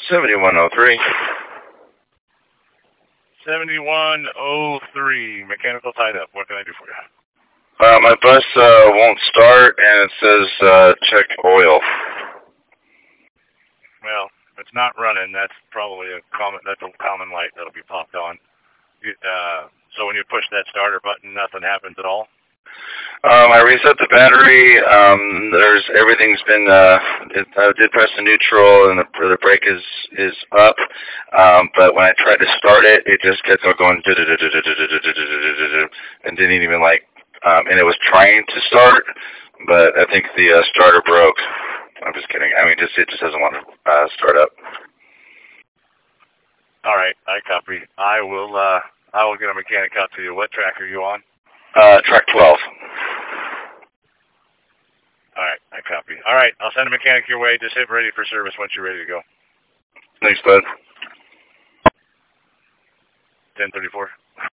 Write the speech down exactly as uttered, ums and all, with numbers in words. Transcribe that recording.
seventy-one oh three. seventy-one oh three, mechanical tied up. What can I do for you? Uh, my bus uh, won't start, and it says uh, check oil. Well, if it's not running, that's probably a common, that's a common light that'll be popped on. You, uh, so when you push that starter button, nothing happens at all? Um, I reset the battery. Um, there's everything's been. Uh, it, I did press the neutral, and the, the brake is is up. Um, but when I tried to start it, it just kept on going and didn't even like. Um, and it was trying to start, but I think the uh, starter broke. I'm just kidding. I mean, just it just doesn't want to uh, start up. All right, I copy. I will. Uh, I will get a mechanic out to you. What track are you on? Uh, track twelve. All right, I copy. All right, I'll send a mechanic your way. Just hit ready for service once you're ready to go. Thanks, bud. ten thirty-four.